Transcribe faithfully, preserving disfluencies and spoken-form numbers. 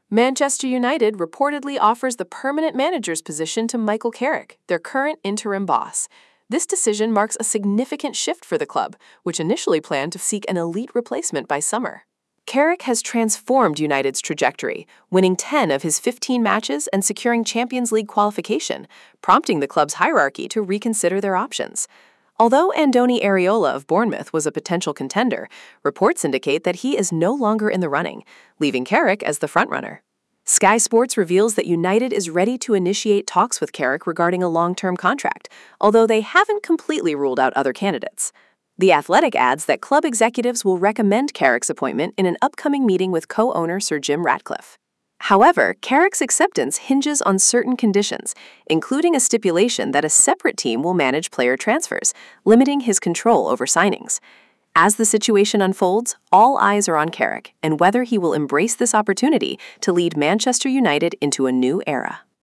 Manchester United reportedly offers the permanent manager's position to Michael Carrick, their current interim boss. This decision marks a significant shift for the club, which initially planned to seek an elite replacement by summer. Carrick has transformed United's trajectory, winning ten of his fifteen matches and securing Champions League qualification, prompting the club's hierarchy to reconsider their options. Although Andoni Iraola of Bournemouth was a potential contender, reports indicate that he is no longer in the running, leaving Carrick as the frontrunner. Sky Sports reveals that United is ready to initiate talks with Carrick regarding a long-term contract, although they haven't completely ruled out other candidates. The Athletic adds that club executives will recommend Carrick's appointment in an upcoming meeting with co-owner Sir Jim Ratcliffe. However, Carrick's acceptance hinges on certain conditions, including a stipulation that a separate team will manage player transfers, limiting his control over signings. As the situation unfolds, all eyes are on Carrick and whether he will embrace this opportunity to lead Manchester United into a new era.